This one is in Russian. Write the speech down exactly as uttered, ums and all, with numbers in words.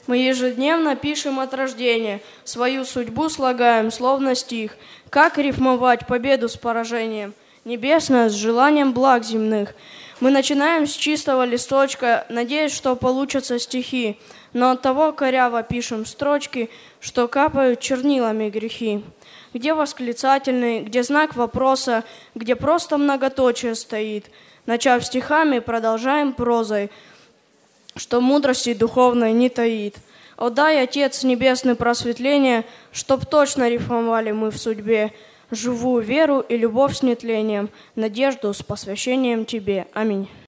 Мы ежедневно пишем от рождения, свою судьбу слагаем, словно стих. Как рифмовать победу с поражением? Небесное с желанием благ земных. Мы начинаем с чистого листочка, надеясь, что получатся стихи, но оттого коряво пишем строчки, что капают чернилами грехи. Где восклицательный, где знак вопроса, где просто многоточие стоит. Начав стихами, продолжаем прозой, что мудрости духовной не таит. О, дай, Отец Небесный, просветление, чтоб точно рифмовали мы в судьбе живую веру и любовь с нетлением, надежду с посвящением Тебе. Аминь.